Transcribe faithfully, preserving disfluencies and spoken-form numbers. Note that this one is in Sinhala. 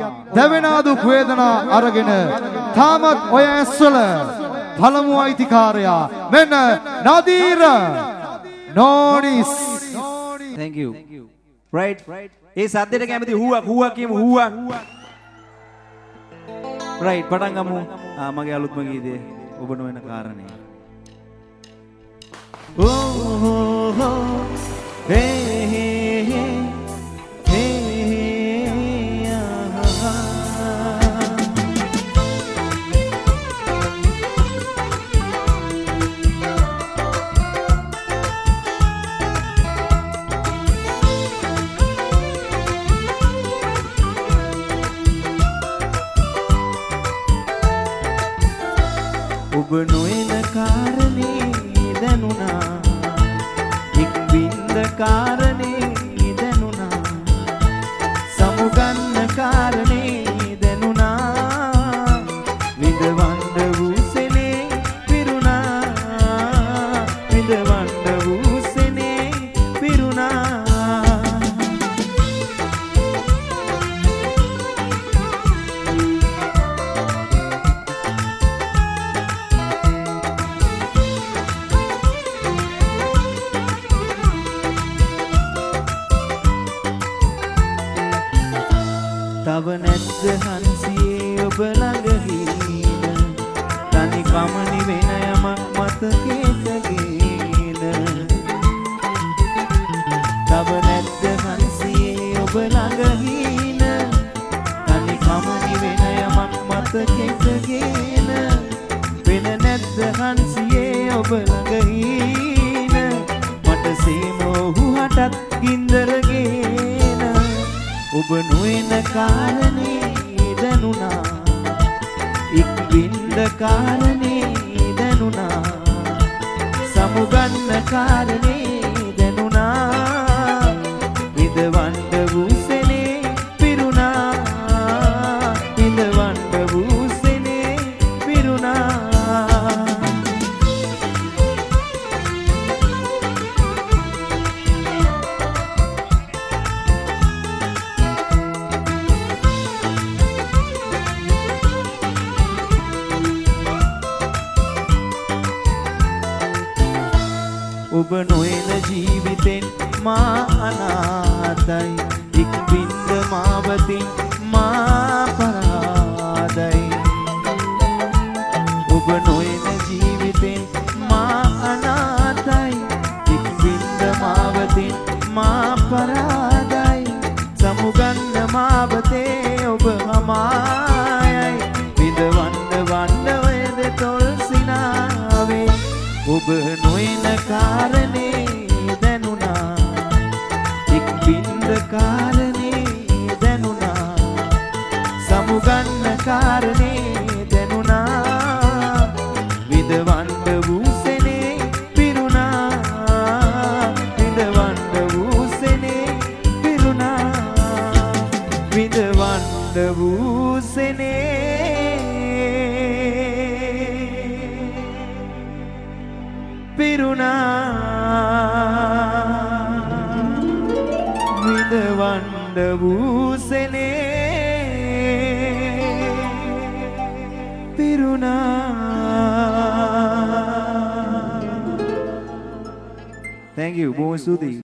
දැවෙන දුක් වේදනා අරගෙන තාමත් ඔය ඇස්වල පළමු අයිතිකාරයා මෙන්න නදීර නෝනිස්. Thank you. Right. ඒ සද්දෙට කැමති හුවක් හුවක් කියමු හුවක්. Right පටන් ගමු. ආ මගේ අලුත්ම ගීතේ ඔබ නොවන කාරණේ. Oh oh hey hey hey ඔබ නොයන කාරණේ දැනුණා එක් බින්ද කාරණේ දැනුණා සමුගන්න කාරණේ දැනුණා විඳවන්න වූසනේ පිරුණා විඳවන්න වූසනේ පිරුණා තව නැද්ද හන්සියේ ඔබ ළඟ හින තනි කමනි වෙන යමක් මතකේටගෙන තව නැද්ද හන්සියේ ඔබ ළඟ හින තනි කමනි වෙන යමක් මතකේටගෙන වෙන නැද්ද හන්සියේ ඔබ ළඟ හින මට සීමෝහු හටත් ගින්දරගෙන ඔබ නොයන කාරණේ දැනුණා එක් බින්ද කාරණේ දැනුණා සමුගන්න කාරණේ දැනුණා විඳවන්න වූසනේ පිරුණා විඳවන්න වූසනේ පිරුණා ඔබ නොයන ජීවිතෙන් මා අනාතයි එක් බින්ද මාවතින් මා පරාදයි ඔබ නොයන ජීවිතෙන් මා අනාතයි එක් බින්ද මාවතින් මා පරාදයි සමුගන්න මාවතේ ඔබ හමායයි විඳවන්න වන්න වේද තොල් සිනාවේ ඔබ නොයන කාරණේ දැනුණා එක් බින්ද කාරණේ දැනුණා සමුගන්න කාරණේ දැනුණා විඳවන්න වූසනේ පිරුණා විඳවන්න වූසනේ පිරුණා විඳවන්න වූසනේ පිරුණා විඳවන්න වූසනේ පිරුණා. Thank you. බොහොම ස්තුතියි.